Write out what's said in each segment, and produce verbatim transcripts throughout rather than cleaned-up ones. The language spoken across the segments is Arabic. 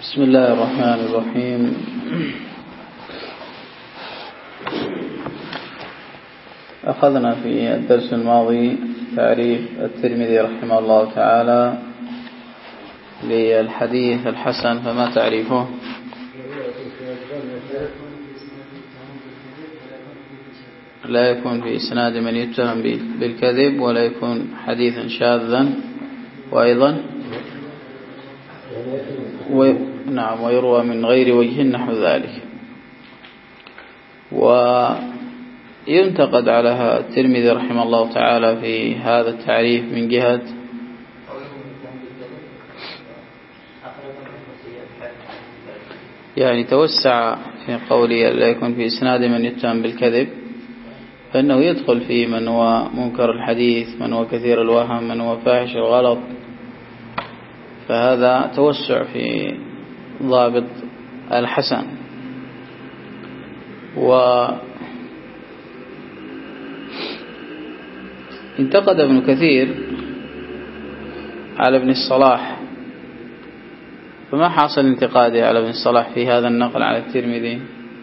بسم الله الرحمن الرحيم. أخذنا في الدرس الماضي تعريف الترمذي رحمه الله تعالى للحديث الحسن، فما تعريفه؟ لا يكون في إسناد من يتهم بالكذب، ولا يكون حديثا شاذا، وأيضا و... نعم ويروى من غير وجه نحو ذلك. وينتقد على الترمذي رحمه الله تعالى في هذا التعريف من جهة يعني توسع في قوله لا يكون في إسناد من يتهم بالكذب، فإنه يدخل في من هو منكر الحديث، من هو كثير الوهم، من هو فاحش الغلط، فهذا توسع في ضابط الحسن. وانتقد ابن كثير على ابن الصلاح، فما حاصل انتقاده على ابن الصلاح في هذا النقل على الترمذي؟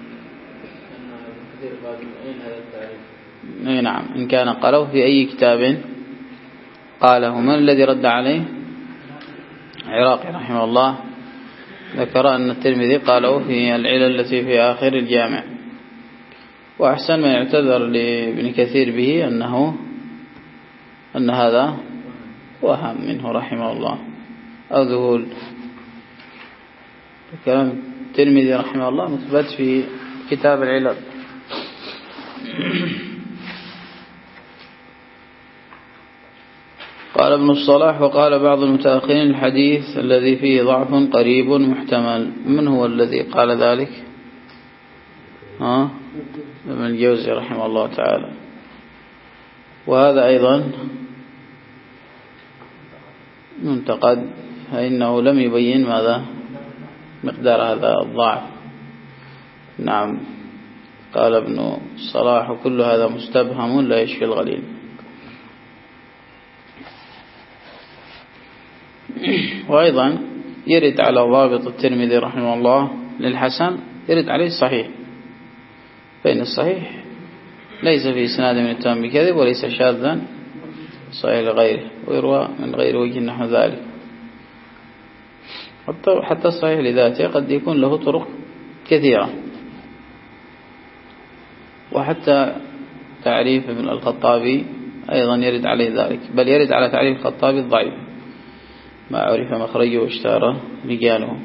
نعم، إن كان قاله في أي كتاب قاله. من الذي رد عليه؟ عراقي رحمه الله ذكر أن الترمذي قاله في العلل التي في آخر الجامع. وأحسن ما يعتذر لابن كثير به أنه أن هذا وهم منه رحمه الله أو ذهول. كلام الترمذي رحمه الله مثبت في كتاب العلل. قال ابن الصلاح: وقال بعض المتأخرين الحديث الذي فيه ضعف قريب محتمل. من هو الذي قال ذلك؟ ها؟ ابن الجوزي رحمه الله تعالى. وهذا أيضا منتقد، فإنه لم يبين ماذا مقدار هذا الضعف. نعم، قال ابن الصلاح: وكل هذا مستبهم لا يشفي الغليل. وأيضا يرد على ضابط الترمذي رحمه الله للحسن، يرد عليه الصحيح، فإن الصحيح ليس في إسناد من التهم بكذب، وليس شاذا صحيح لغيره، ويروى من غير وجه نحو ذلك. حتى الصحيح لذاته قد يكون له طرق كثيرة. وحتى تعريف ابن الخطابي أيضا يرد عليه ذلك، بل يرد على تعريف الخطابي الضعيف ما عرف مخرجه واشتهر رجاله.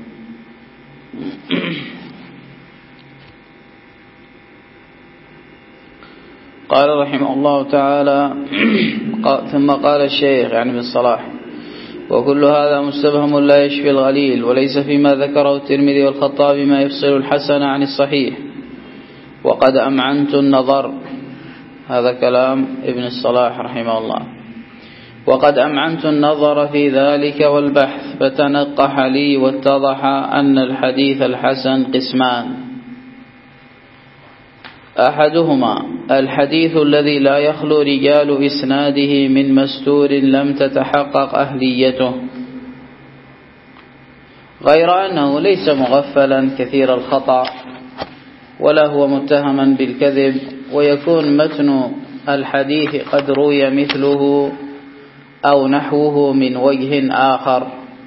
قال رحمه الله تعالى: ثم قال الشيخ يعني ابن الصلاح: وكل هذا مستبهم لا يشفي الغليل، وليس فيما ذكره الترمذي والخطابي ما يفصل الحسن عن الصحيح، وقد أمعنت النظر. هذا كلام ابن الصلاح رحمه الله. وقد أمعنت النظر في ذلك والبحث، فتنقح لي واتضح أن الحديث الحسن قسمان: أحدهما الحديث الذي لا يخلو رجال إسناده من مستور لم تتحقق أهليته، غير أنه ليس مغفلا كثير الخطأ، ولا هو متهما بالكذب، ويكون متن الحديث قد روي مثله أو نحوه من وجه آخر،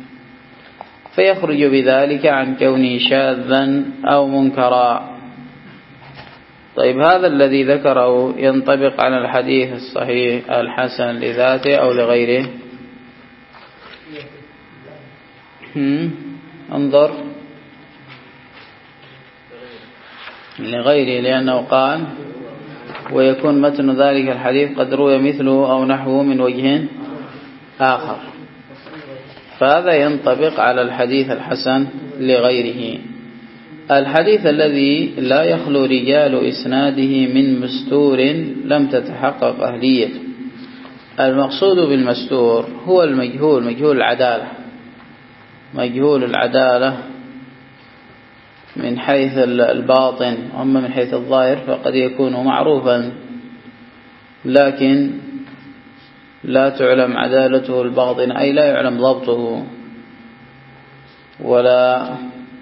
فيخرج بذلك عن كونه شاذا أو منكرا. طيب، هذا الذي ذكره ينطبق على الحديث الصحيح الحسن لذاته أو لغيره؟ انظر، لغيره، لأنه قال ويكون متن ذلك الحديث قد روي مثله أو نحوه من وجه آخر، فهذا ينطبق على الحديث الحسن لغيره. الحديث الذي لا يخلو رجال إسناده من مستور لم تتحقق أهليته. المقصود بالمستور هو المجهول، مجهول العدالة، مجهول العدالة من حيث الباطن، أما من حيث الظاهر فقد يكون معروفا لكن لا تعلم عدالته الباطنة، أي لا يعلم ضبطه ولا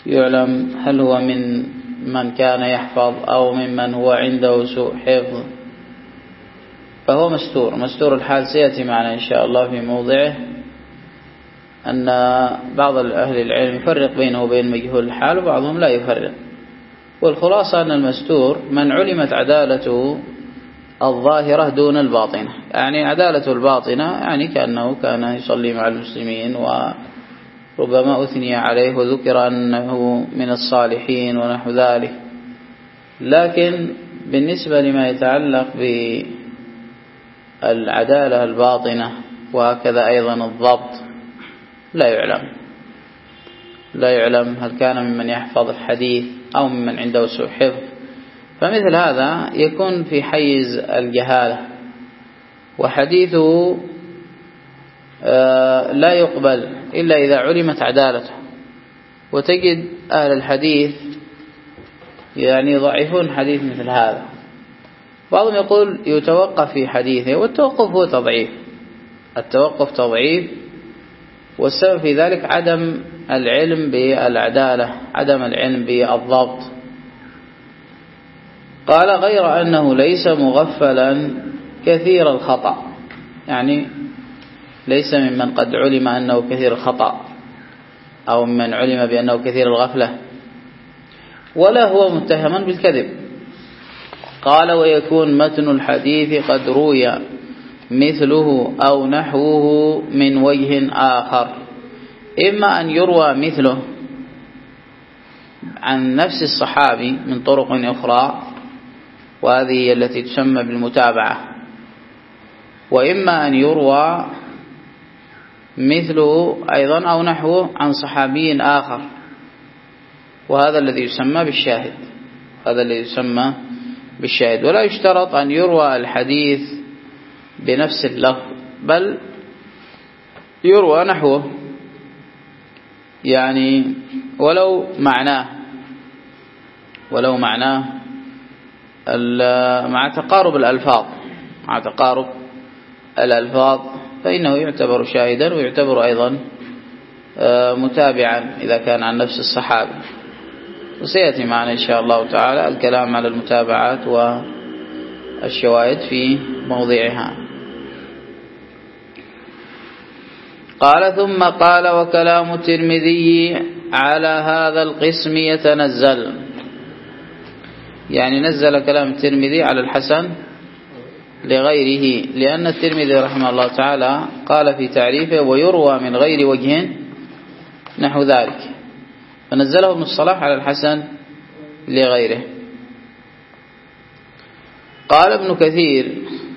يعلم هل هو من من كان يحفظ أو ممن هو عنده سوء حفظ، فهو مستور مستور الحال. سيأتي معنا إن شاء الله في موضعه أن بعض أهل العلم يفرق بينه وبين مجهول الحال وبعضهم لا يفرق. والخلاصة أن المستور من علمت عدالته الظاهرة دون الباطنة، يعني عدالته الباطنة يعني كأنه كان يصلي مع المسلمين وربما أثني عليه وذكر أنه من الصالحين ونحو ذلك، لكن بالنسبة لما يتعلق بالعدالة الباطنة وهكذا أيضا الضبط لا يعلم لا يعلم هل كان ممن يحفظ الحديث أو ممن عنده سوء حفظ. فمثل هذا يكون في حيز الجهالة، وحديثه لا يقبل إلا إذا علمت عدالته. وتجد أهل الحديث يعني يضعفون حديث مثل هذا، بعضهم يقول يتوقف في حديثه، والتوقف هو تضعيف، التوقف تضعيف، والسبب في ذلك عدم العلم بالعدالة، عدم العلم بالضبط. قال غير أنه ليس مغفلا كثير الخطأ، يعني ليس ممن قد علم أنه كثير الخطأ أو ممن علم بأنه كثير الغفلة، ولا هو متهما بالكذب. قال ويكون متن الحديث قد روي مثله أو نحوه من وجه آخر، إما أن يروى مثله عن نفس الصحابي من طرق أخرى، وهذه التي تسمى بالمتابعة، وإما أن يروى مثله أيضا أو نحوه عن صحابي آخر، وهذا الذي يسمى بالشاهد، هذا الذي يسمى بالشاهد. ولا يشترط أن يروى الحديث بنفس اللفظ، بل يروى نحوه، يعني ولو معناه ولو معناه مع تقارب الألفاظ مع تقارب الألفاظ فإنه يعتبر شاهدا، ويعتبر أيضا متابعا إذا كان عن نفس الصحابي. وسيأتي معنا إن شاء الله تعالى الكلام على المتابعات والشواهد في موضعها. قال ثم قال وكلام الترمذي على هذا القسم يتنزل، يعني نزل كلام الترمذي على الحسن لغيره، لأن الترمذي رحمه الله تعالى قال في تعريفه ويروى من غير وجه نحو ذلك، فنزله ابن الصلاح على الحسن لغيره. قال ابن كثير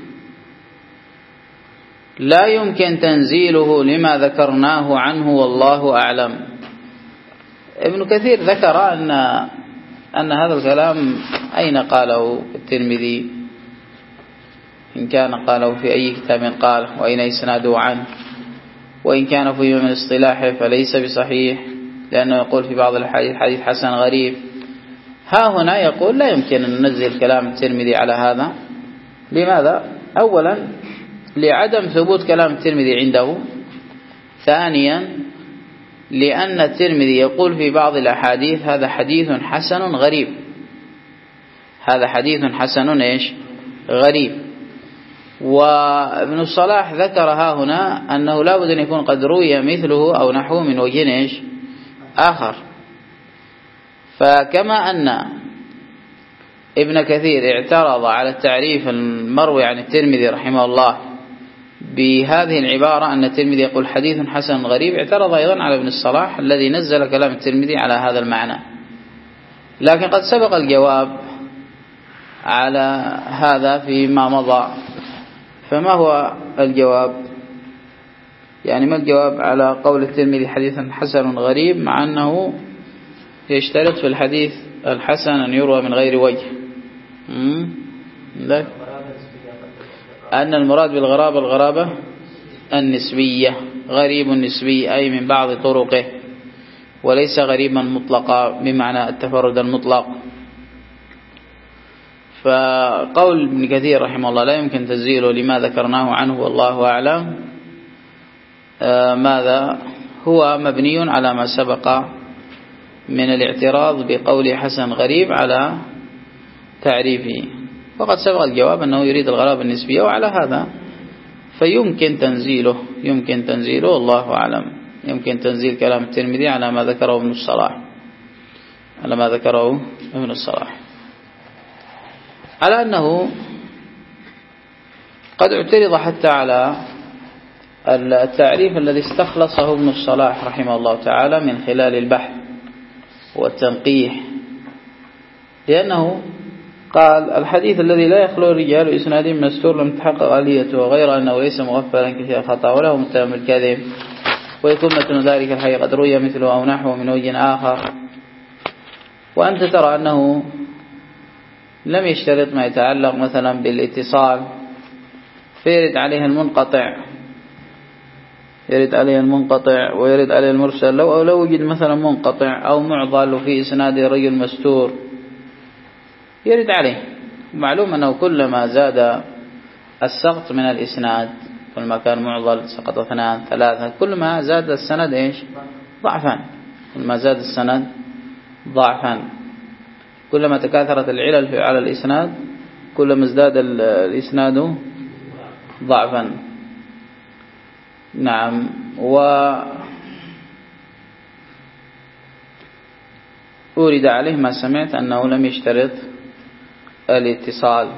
لا يمكن تنزيله لما ذكرناه عنه والله أعلم. ابن كثير ذكر أن أن هذا الكلام أين قاله الترمذي، إن كان قاله في أي كتاب قال، وأين إسناده عنه، وإن كان فيه من اصطلاحه فليس بصحيح، لأنه يقول في بعض الحديث حديث حسن غريب. ها هنا يقول لا يمكن أن ننزل كلام الترمذي على هذا. لماذا؟ أولا لعدم ثبوت كلام الترمذي عنده، ثانيا لأن الترمذي يقول في بعض الأحاديث هذا حديث حسن غريب، هذا حديث حسن إيش غريب. وابن الصلاح ذكر ها هنا أنه لا بد أن يكون قد روي مثله أو نحوه من وجه إيش آخر. فكما أن ابن كثير اعترض على التعريف المروي عن الترمذي رحمه الله بهذه العبارة أن الترمذي يقول حديث حسن غريب، اعترض أيضا على ابن الصلاح الذي نزل كلام الترمذي على هذا المعنى. لكن قد سبق الجواب على هذا فيما مضى. فما هو الجواب؟ يعني ما الجواب على قول الترمذي حديث حسن غريب مع أنه يشترط في الحديث الحسن أن يروى من غير وجه؟ أن المراد بالغرابة الغرابة النسبية، غريب نسبي أي من بعض طرقه، وليس غريبا مطلقا بمعنى التفرد المطلق. فقول ابن كثير رحمه الله لا يمكن تنزيله لما ذكرناه عنه والله أعلم، آه ماذا هو مبني على ما سبق من الاعتراض بقول حسن غريب على تعريفه. وقد سبق الجواب أنه يريد الغرابة النسبية، وعلى هذا فيمكن تنزيله يمكن تنزيله الله أعلم. يمكن تنزيل كلام الترمذي على ما ذكره ابن الصلاح على ما ذكره ابن الصلاح على أنه قد اعترض حتى على التعريف الذي استخلصه ابن الصلاح رحمه الله تعالى من خلال البحث والتنقيح، لأنه قال الحديث الذي لا يخلو الرجال إسناد مستور لم تحقق آليته، غير أنه ليس مغفلا كثير خطأ وله متهم الكذب، ويكون متن ذلك الحي قد روي مثله أو نحوه من وجه آخر. وأنت ترى أنه لم يشترط ما يتعلق مثلا بالاتصال، فيرد عليه المنقطع يرد عليه المنقطع ويرد عليه المرسل. لو أو لو وجد مثلا منقطع أو معضل وفي إسناد رجل مستور يرد عليه. معلوم أنه كلما زاد السقط من الإسناد، كلما كان معضل سقط اثنان ثلاثة، كلما زاد السند إيش؟ ضعفا. كلما زاد السند ضعفا، كلما تكاثرت العلل على الإسناد كلما ازداد الإسناد ضعفا. نعم. وأورد عليه ما سمعت أنه لم يشترط الاتصال.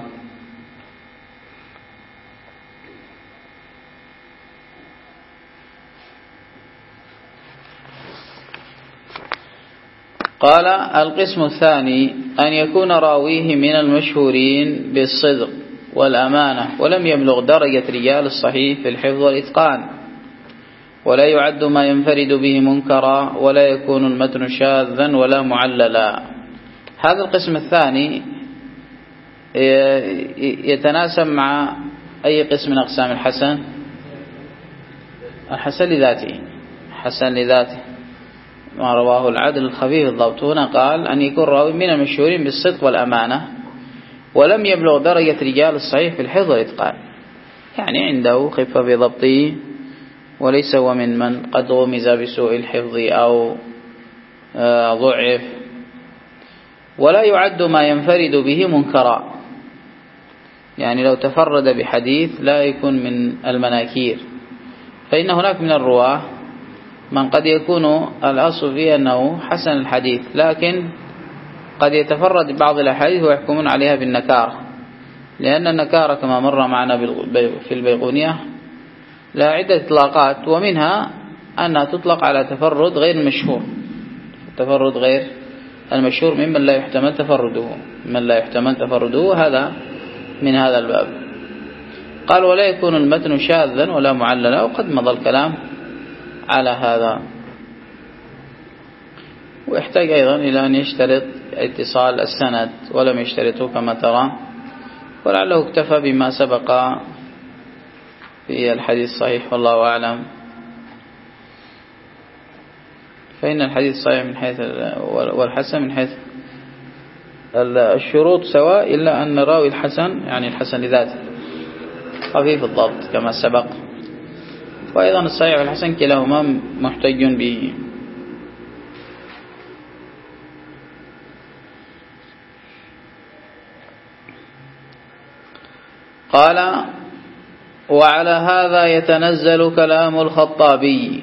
قال القسم الثاني أن يكون راويه من المشهورين بالصدق والأمانة ولم يبلغ درجة رجال الصحيح في الحفظ والإتقان، ولا يعد ما ينفرد به منكرا، ولا يكون المتن شاذا ولا معللا. هذا القسم الثاني يتناسب مع أي قسم من أقسام الحسن؟ الحسن لذاته حسن لذاته ما رواه العدل الخفيف الضبط. هنا قال أن يكون راوي من المشهورين بالصدق والأمانة ولم يبلغ درجة رجال الصحيح في الحفظ والإتقان، يعني عنده خفة في ضبطه وليس هو من من قد غمز بسوء الحفظ أو ضعف. ولا يعد ما ينفرد به منكرا، يعني لو تفرد بحديث لا يكون من المناكير، فإن هناك من الرواة من قد يكون الأصل فيه أنه حسن الحديث، لكن قد يتفرد بعض الأحاديث ويحكمون عليها بالنكارة، لأن النكارة كما مر معنا في البيقونية لا عدة إطلاقات، ومنها أنها تطلق على تفرد غير المشهور. التفرد غير المشهور ممن لا يحتمل تفرده من لا يحتمل تفرده هذا من هذا الباب. قال ولا يكون المتن شاذا ولا معللا، وقد مضى الكلام على هذا. ويحتاج أيضا إلى أن يشترط اتصال السند ولم يشترطه كما ترى، ولعله اكتفى بما سبق في الحديث الصحيح والله أعلم. فإن الحديث الصحيح من حيث والحسن من حيث الشروط سواء، إلا أن راوي الحسن يعني الحسن لذاته خفيف الضبط كما سبق، وأيضا الصحيح والحسن كلاهما محتج به. قال وعلى هذا يتنزل كلام الخطابي.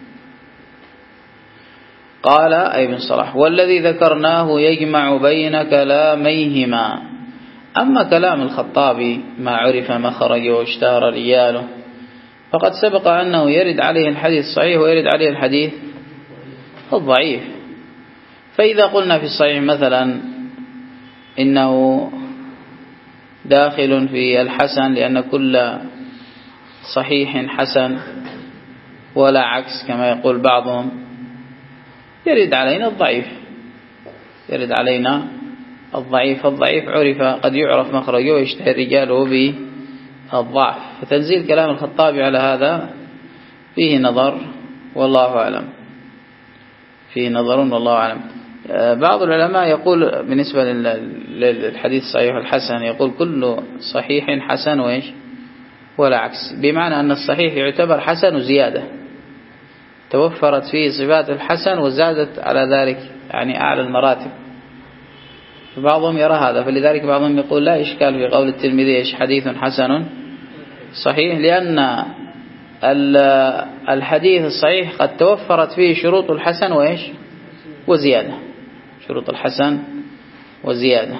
قال أي بن صلاح والذي ذكرناه يجمع بين كلاميهما. أما كلام الخطابي ما عرف مخرجه واشتهر رجاله فقد سبق أنه يرد عليه الحديث الصحيح ويرد عليه الحديث الضعيف. فإذا قلنا في الصحيح مثلا إنه داخل في الحسن لأن كل صحيح حسن ولا عكس كما يقول بعضهم، يرد علينا الضعيف يرد علينا الضعيف الضعيف عرف قد يعرف مخرجه ويشتهر رجاله بالضعف. فتنزيل كلام الخطابي على هذا فيه نظر والله أعلم فيه نظر والله أعلم. بعض العلماء يقول بالنسبة للحديث الصحيح الحسن يقول كل صحيح حسن وإيش ولا عكس، بمعنى أن الصحيح يعتبر حسن وزيادة، توفرت فيه صفات الحسن وزادت على ذلك يعني أعلى المراتب. بعضهم يرى هذا، فلذلك بعضهم يقول لا إشكال في قول الترمذي إيش حديث حسن صحيح، لأن الحديث الصحيح قد توفرت فيه شروط الحسن وإيش وزيادة، شروط الحسن وزيادة.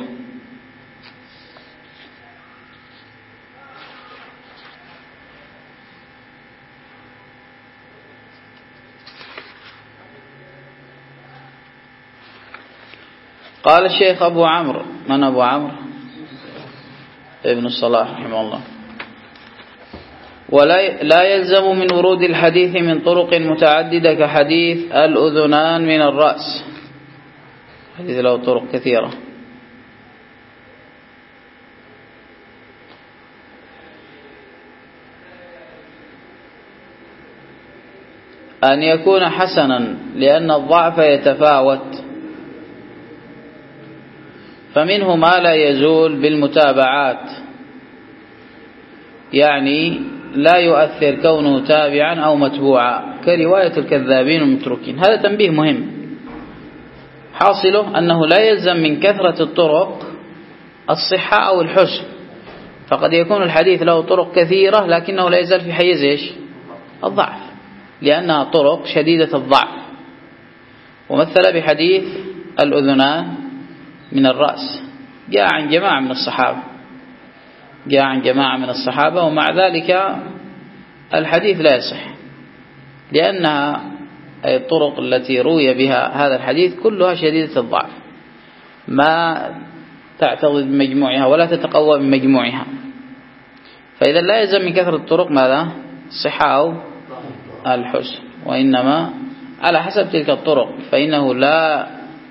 قال الشيخ أبو عمرو، من أبو عمرو؟ ابن الصلاح رحمه الله. ولا لا يلزم من ورود الحديث من طرق متعددة كحديث الأذنان من الرأس، حديث له طرق كثيرة. أن يكون حسنا لأن الضعف يتفاوت، فمنه ما لا يزول بالمتابعات، يعني لا يؤثر كونه تابعا أو متبوعا كرواية الكذابين والمتروكين. هذا تنبيه مهم، حاصله أنه لا يلزم من كثرة الطرق الصحة أو الحسن، فقد يكون الحديث له طرق كثيرة لكنه لا يزال في حيز إيش الضعف، لأنها طرق شديدة الضعف. ومثل بحديث الأذنان من الرأس، جاء عن جماعة من الصحابة، جاء عن جماعة من الصحابة ومع ذلك الحديث لا يصح، لأنها أي الطرق التي روي بها هذا الحديث كلها شديدة الضعف، ما تعتضد بمجموعها ولا تتقوى بمجموعها. فإذا لا يلزم من كثرة الطرق ماذا الصحة أو الحسن، وإنما على حسب تلك الطرق، فإنه لا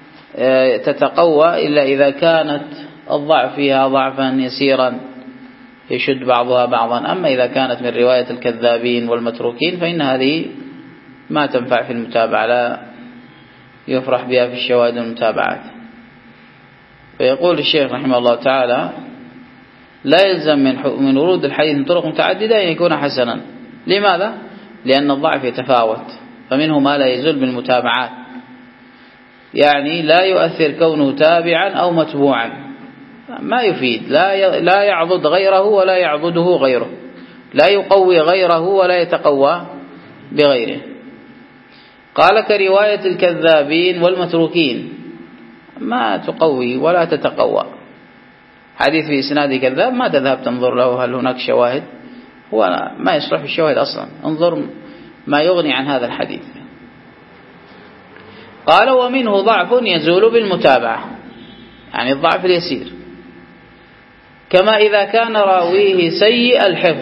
تتقوى إلا إذا كانت الضعف فيها ضعفا يسيرا يشد بعضها بعضا. أما إذا كانت من رواية الكذابين والمتروكين فإن هذه ما تنفع في المتابعة، لا يفرح بها في الشواهد والمتابعات. فيقول الشيخ رحمه الله تعالى لا يلزم من من ورود الحديث من طرق متعددة أن يكون حسنا. لماذا؟ لأن الضعف يتفاوت، فمنه ما لا يزول بالمتابعات، يعني لا يؤثر كونه تابعا أو متبوعا، ما يفيد، لا لا يعضد غيره ولا يعضده غيره، لا يقوي غيره ولا يتقوى بغيره. قال كرواية الكذابين والمتروكين، ما تقوي ولا تتقوى. حديث في إسناد كذاب ما تذهب تنظر له هل هناك شواهد، هو ما يصلح الشواهد أصلا، انظر ما يغني عن هذا الحديث. قال ومنه ضعف يزول بالمتابعة، يعني الضعف اليسير، كما إذا كان راويه سيء الحفظ.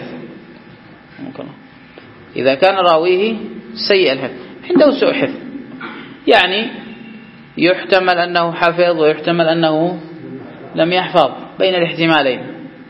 إذا كان راويه سيء الحفظ عنده سوء حفظ، يعني يحتمل أنه حفظ ويحتمل أنه لم يحفظ، بين الاحتمالين،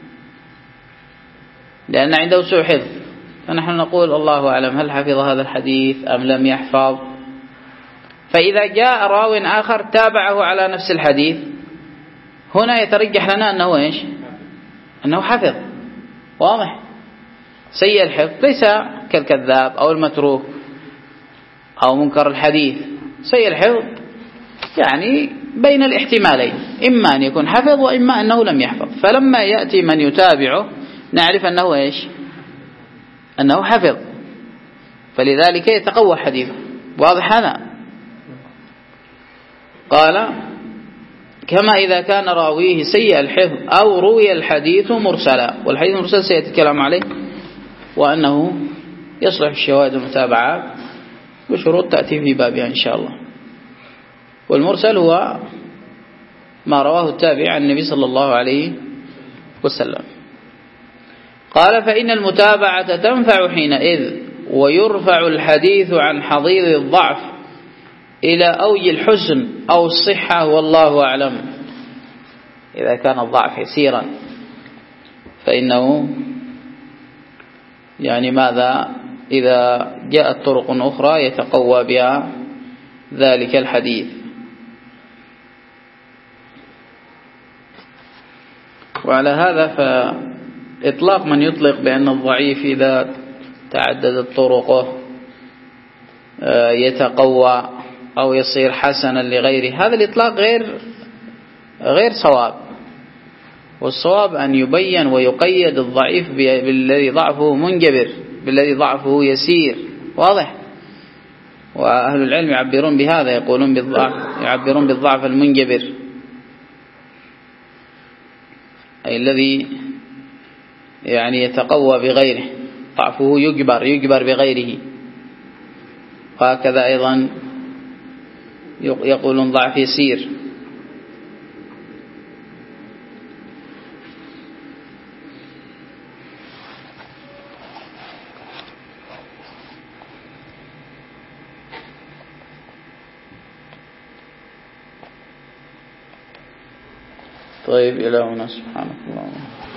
لأن عنده سوء حفظ. فنحن نقول الله أعلم هل حفظ هذا الحديث أم لم يحفظ. فإذا جاء راو آخر تابعه على نفس الحديث، هنا يترجح لنا أنه إيش؟ أنه حفظ، واضح. سيء الحفظ ليس كالكذاب أو المتروك أو منكر الحديث، سيء الحفظ يعني بين الاحتمالين، إما أن يكون حفظ وإما أنه لم يحفظ. فلما يأتي من يتابعه نعرف أنه إيش؟ أنه حفظ، فلذلك يتقوى حديثه، واضح هذا. قال كما إذا كان راويه سيء الحفظ أو روي الحديث مرسلا، والحديث المرسل سيأتي الكلام عليه، وأنه يصلح الشواهد والمتابعات بشروط تأتي في بابها إن شاء الله. والمرسل هو ما رواه التابع عن النبي صلى الله عليه وسلم. قال فإن المتابعة تنفع حينئذ، ويرفع الحديث عن حضيض الضعف إلى أوج الحسن أو الصحة، والله أعلم. إذا كان الضعف يسيرا فإنه يعني ماذا؟ إذا جاءت طرق أخرى يتقوى بها ذلك الحديث. وعلى هذا فإطلاق من يطلق بأن الضعيف إذا تعددت طرقه يتقوى أو يصير حسنا لغيره. هذا الإطلاق غير غير صواب، والصواب أن يبين ويقيد الضعيف بالذي ضعفه منجبر، بالذي ضعفه يسير، واضح. وأهل العلم يعبرون بهذا، يقولون بالضعف، يعبرون بالضعف المنجبر، أي الذي يعني يتقوى بغيره، ضعفه يجبر يجبر بغيره. وهكذا أيضا يقولون ضعف يسير. طيب، إلى هنا، سبحانك اللهم.